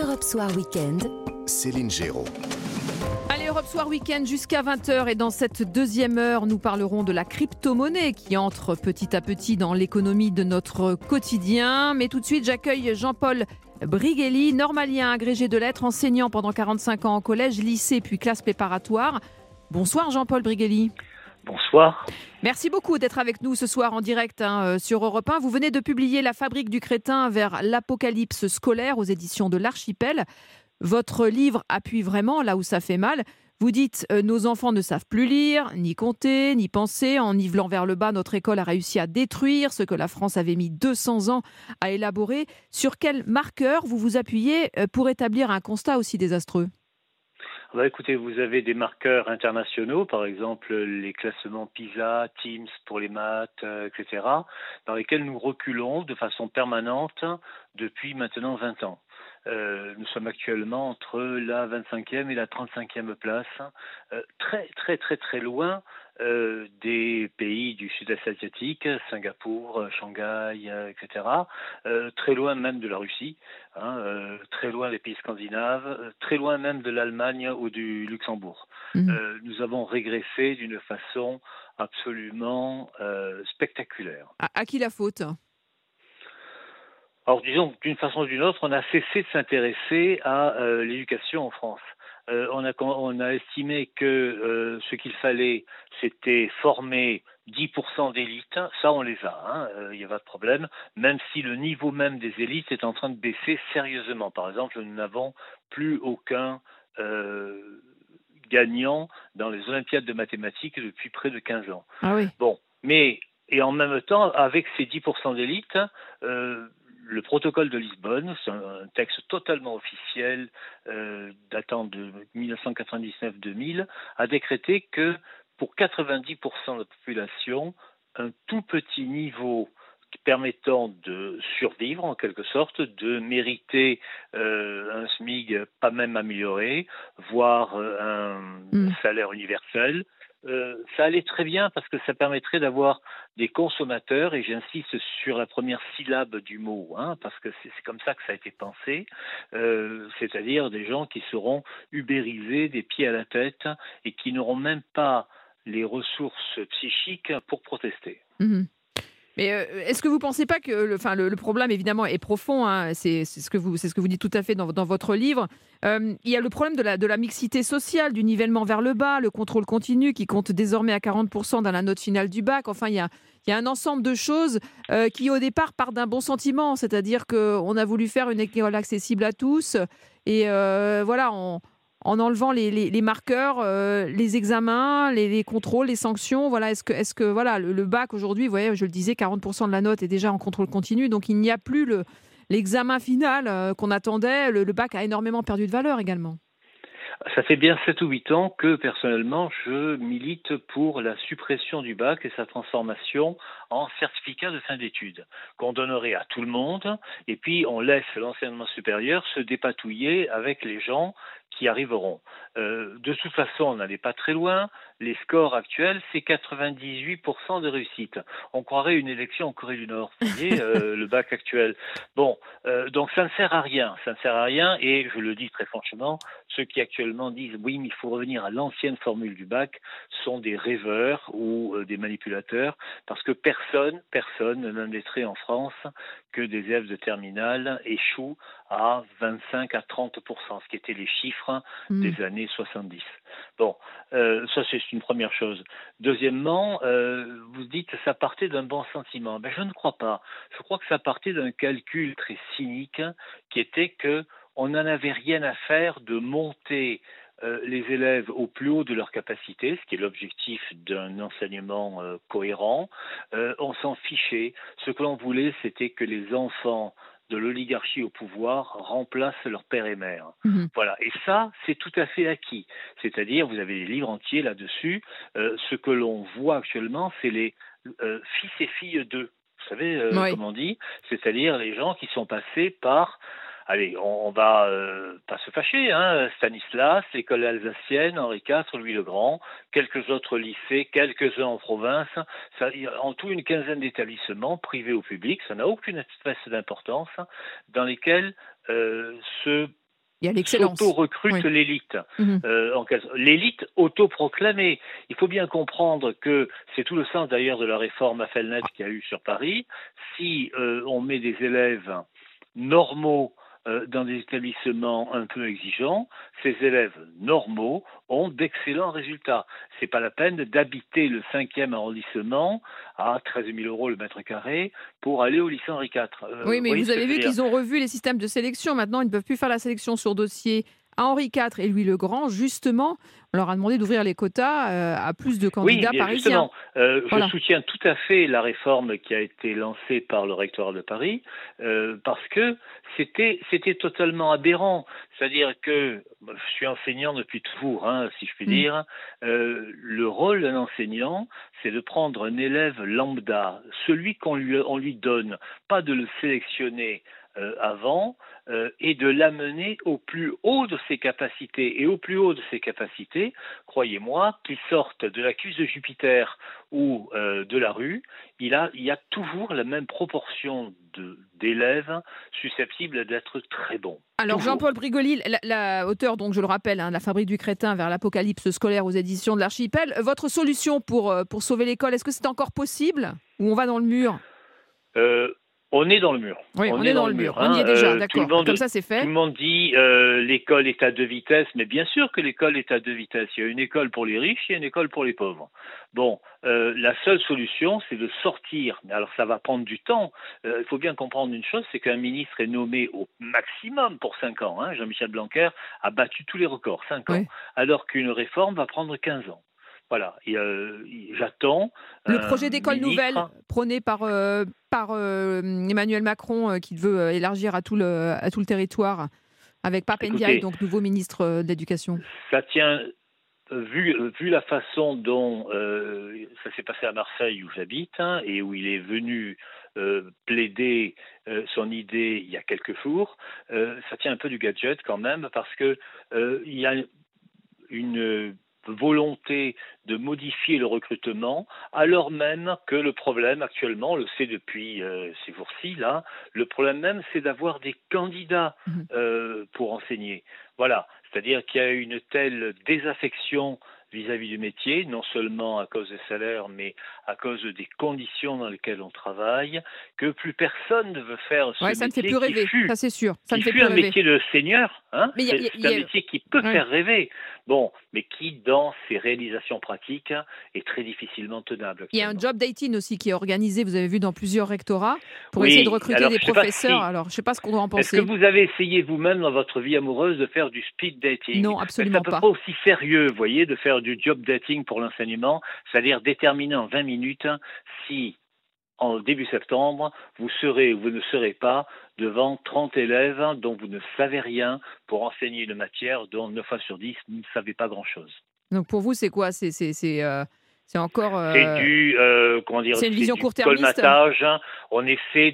Europe Soir Weekend, Céline Géraud. Allez, Europe Soir Weekend jusqu'à 20h et dans cette deuxième heure, nous parlerons de la crypto-monnaie qui entre petit à petit dans l'économie de notre quotidien. Mais tout de suite, j'accueille Jean-Paul Briguelli, normalien agrégé de lettres, enseignant pendant 45 ans en collège, lycée puis classe préparatoire. Bonsoir Jean-Paul Briguelli. Bonsoir. Merci beaucoup d'être avec nous ce soir en direct sur Europe 1. Vous venez de publier La fabrique du crétin vers l'apocalypse scolaire aux éditions de l'Archipel. Votre livre appuie vraiment là où ça fait mal. Vous dites nos enfants ne savent plus lire, ni compter, ni penser. En nivelant vers le bas, notre école a réussi à détruire ce que la France avait mis 200 ans à élaborer. Sur quel marqueur vous vous appuyez pour établir un constat aussi désastreux ? Écoutez, vous avez des marqueurs internationaux, par exemple les classements PISA, TIMSS pour les maths, etc., dans lesquels nous reculons de façon permanente depuis maintenant 20 ans. Nous sommes actuellement entre la 25e et la 35e place, très loin des pays du sud-est asiatique, Singapour, Shanghai, etc., très loin même de la Russie, très loin des pays scandinaves, très loin même de l'Allemagne ou du Luxembourg. Nous avons régressé d'une façon absolument spectaculaire. À qui la faute ? Alors disons que d'une façon ou d'une autre, on a cessé de s'intéresser à l'éducation en France. On a estimé que ce qu'il fallait, c'était former 10% d'élites. Ça, on les a, il n'y a pas de problème, même si le niveau même des élites est en train de baisser sérieusement. Par exemple, nous n'avons plus aucun gagnant dans les Olympiades de mathématiques depuis près de 15 ans. Ah oui. Bon, et en même temps, avec ces 10% d'élites, le protocole de Lisbonne, c'est un texte totalement officiel datant de 1999-2000, a décrété que pour 90% de la population, un tout petit niveau permettant de survivre en quelque sorte, de mériter un SMIC pas même amélioré, voire un salaire universel, ça allait très bien parce que ça permettrait d'avoir des consommateurs, et j'insiste sur la première syllabe du mot, parce que c'est comme ça que ça a été pensé, c'est-à-dire des gens qui seront ubérisés des pieds à la tête et qui n'auront même pas les ressources psychiques pour protester. Mais est-ce que vous ne pensez pas que le problème, évidemment, est profond, c'est ce que vous dites tout à fait dans votre livre. Il y a le problème de la mixité sociale, du nivellement vers le bas, le contrôle continu qui compte désormais à 40% dans la note finale du bac. Enfin, il y a un ensemble de choses qui, au départ, partent d'un bon sentiment. C'est-à-dire qu'on a voulu faire une école accessible à tous. Et en enlevant les marqueurs, les examens, les contrôles, les sanctions. Voilà, est-ce que le bac aujourd'hui, vous voyez, je le disais, 40% de la note est déjà en contrôle continu, donc il n'y a plus l'examen final qu'on attendait. Le bac a énormément perdu de valeur également. Ça fait bien 7 ou 8 ans que, personnellement, je milite pour la suppression du bac et sa transformation en certificat de fin d'études, qu'on donnerait à tout le monde, et puis on laisse l'enseignement supérieur se dépatouiller avec les gens qui arriveront. De toute façon, on n'allait pas très loin. Les scores actuels, c'est 98% de réussite. On croirait une élection en Corée du Nord, vous voyez, le bac actuel. Bon, donc ça ne sert à rien. Ça ne sert à rien, et je le dis très franchement, ceux qui actuellement disent oui, mais il faut revenir à l'ancienne formule du bac sont des rêveurs ou des manipulateurs, parce que personne n'admettrait en France que des élèves de terminale échouent à 25 à 30%, ce qui étaient les chiffres des années 70. Bon, ça c'est une première chose. Deuxièmement, vous dites que ça partait d'un bon sentiment. Je ne crois pas. Je crois que ça partait d'un calcul très cynique qui était que on n'en avait rien à faire de monter les élèves au plus haut de leur capacité, ce qui est l'objectif d'un enseignement cohérent. On s'en fichait. Ce que l'on voulait, c'était que les enfants de l'oligarchie au pouvoir remplacent leur père et mère. Voilà. Et ça, c'est tout à fait acquis. C'est-à-dire, vous avez des livres entiers là-dessus. Ce que l'on voit actuellement, c'est les fils et filles d'eux. Vous savez comment on dit ? C'est-à-dire les gens qui sont passés par... Allez, on va pas se fâcher, Stanislas, l'école alsacienne, Henri IV, Louis le Grand, quelques autres lycées, quelques-uns en province, en tout une quinzaine d'établissements, privés ou publics, ça n'a aucune espèce d'importance, dans lesquels se Il y a l'excellence. S'auto-recrute l'élite. L'élite autoproclamée. Il faut bien comprendre que c'est tout le sens d'ailleurs de la réforme Affelnet qu'il y a eu sur Paris. Si on met des élèves normaux dans des établissements un peu exigeants, ces élèves normaux ont d'excellents résultats. C'est pas la peine d'habiter le 5e arrondissement à 13 000 € le mètre carré pour aller au lycée Henri IV. Oui, mais vous avez vu qu'ils ont revu les systèmes de sélection. Maintenant, ils ne peuvent plus faire la sélection sur dossier à Henri IV et Louis le Grand. Justement, on leur a demandé d'ouvrir les quotas à plus de candidats parisiens. Je soutiens tout à fait la réforme qui a été lancée par le rectorat de Paris parce que c'était totalement aberrant. C'est-à-dire que je suis enseignant depuis toujours, si je puis dire. Le rôle d'un enseignant, c'est de prendre un élève lambda, celui qu'on lui donne, pas de le sélectionner avant, et de l'amener au plus haut de ses capacités. Et au plus haut de ses capacités, croyez-moi, qu'il sorte de la cuisse de Jupiter ou de la rue, il y a toujours la même proportion d'élèves susceptibles d'être très bons. Alors Jean-Paul Brigoli, auteur, donc je le rappelle, La Fabrique du crétin vers l'apocalypse scolaire aux éditions de l'Archipel. Votre solution pour sauver l'école, est-ce que c'est encore possible ou on va dans le mur ? On est dans le mur. Oui, on est dans le mur. On y est déjà, d'accord. Comme ça, c'est fait. Tout le monde dit l'école est à deux vitesses, mais bien sûr que l'école est à deux vitesses. Il y a une école pour les riches, il y a une école pour les pauvres. Bon, la seule solution, c'est de sortir. Alors, ça va prendre du temps. Il faut bien comprendre une chose, c'est qu'un ministre est nommé au maximum pour 5 ans. Jean-Michel Blanquer a battu tous les records, 5 ans. Alors qu'une réforme va prendre 15 ans. Voilà, j'attends. Le projet d'école nouvelle prôné par Emmanuel Macron, qui veut élargir à tout le territoire, avec Pape Ndiaye, donc nouveau ministre de l'Éducation. Ça tient, vu la façon dont ça s'est passé à Marseille, où j'habite, et où il est venu plaider son idée il y a quelques jours, ça tient un peu du gadget quand même, parce que il y a une volonté de modifier le recrutement, alors même que le problème actuellement, on le sait depuis ces jours-ci, là, le problème même, c'est d'avoir des candidats pour enseigner. Voilà, c'est-à-dire qu'il y a une telle désaffection vis-à-vis du métier, non seulement à cause des salaires, mais à cause des conditions dans lesquelles on travaille, que plus personne ne veut faire ce métier. Ça ne fait plus rêver, ça c'est sûr. Ça ne fait plus un rêver. Métier de seigneur, c'est un métier qui peut faire rêver, mais qui, dans ses réalisations pratiques, est très difficilement tenable. Il y a un job dating aussi qui est organisé, vous avez vu, dans plusieurs rectorats, pour essayer de recruter des professeurs. Alors, je ne sais pas ce qu'on doit en penser. Est-ce que vous avez essayé vous-même dans votre vie amoureuse de faire du speed dating ? Non, absolument pas. C'est pas aussi sérieux, vous voyez, de faire du job dating pour l'enseignement, c'est-à-dire déterminer en 20 minutes si, en début septembre, vous serez ou vous ne serez pas devant 30 élèves dont vous ne savez rien pour enseigner une matière dont 9 fois sur 10, vous ne savez pas grand-chose. Donc pour vous, c'est quoi ? C'est encore... C'est du, c'est une vision court-termiste. Colmatage. On essaie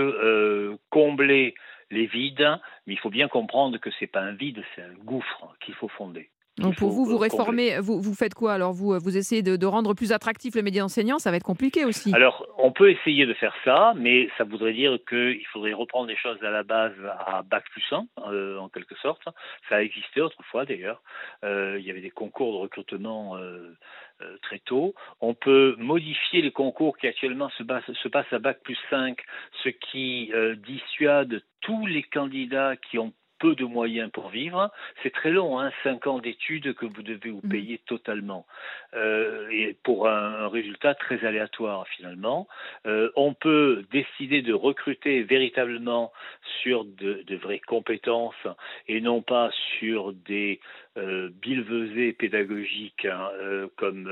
de combler les vides, mais il faut bien comprendre que c'est pas un vide, c'est un gouffre qu'il faut fonder. Donc pour vous réformez, vous faites quoi alors ? Vous essayez de rendre plus attractif le métier d'enseignant, ça va être compliqué aussi. Alors, on peut essayer de faire ça, mais ça voudrait dire qu'il faudrait reprendre les choses à la base à Bac+1, en quelque sorte. Ça a existé autrefois d'ailleurs. Il y avait des concours de recrutement très tôt. On peut modifier les concours qui actuellement se passent à Bac+5, ce qui dissuade tous les candidats qui ont peu de moyens pour vivre. C'est très long, 5 ans d'études que vous devez vous payer totalement. Et pour un résultat très aléatoire finalement. On peut décider de recruter véritablement sur de vraies compétences et non pas sur des billevesées pédagogiques comme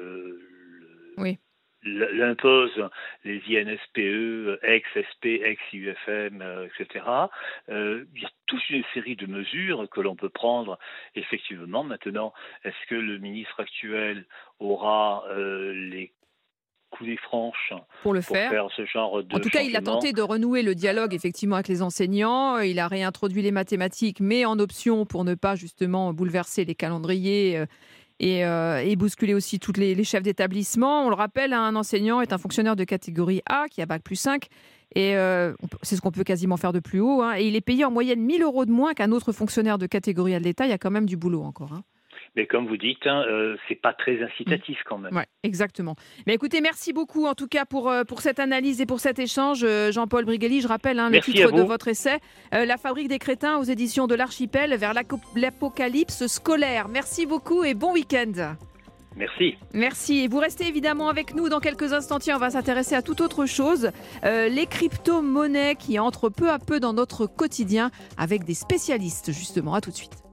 l'impose les INSPE, ex-SP, ex-IUFM, etc. Il y a toute une série de mesures que l'on peut prendre effectivement. Maintenant, est-ce que le ministre actuel aura les coulées franches pour faire ce genre de En tout cas, il a tenté de renouer le dialogue effectivement avec les enseignants. Il a réintroduit les mathématiques, mais en option pour ne pas justement bouleverser les calendriers et bousculer aussi tous les chefs d'établissement. On le rappelle, un enseignant est un fonctionnaire de catégorie A qui a bac+5 et c'est ce qu'on peut quasiment faire de plus haut. Et il est payé en moyenne 1 000 € de moins qu'un autre fonctionnaire de catégorie A de l'État. Il y a quand même du boulot encore. Mais comme vous dites, c'est pas très incitatif quand même. Oui, exactement. Mais écoutez, merci beaucoup en tout cas pour cette analyse et pour cet échange. Jean-Paul Brigelli, je rappelle le titre de votre essai, La fabrique des crétins aux éditions de l'Archipel vers l'apocalypse scolaire. Merci beaucoup et bon week-end. Merci. Merci. Et vous restez évidemment avec nous dans quelques instants. Tiens, on va s'intéresser à toute autre chose. Les crypto-monnaies qui entrent peu à peu dans notre quotidien avec des spécialistes justement. À tout de suite.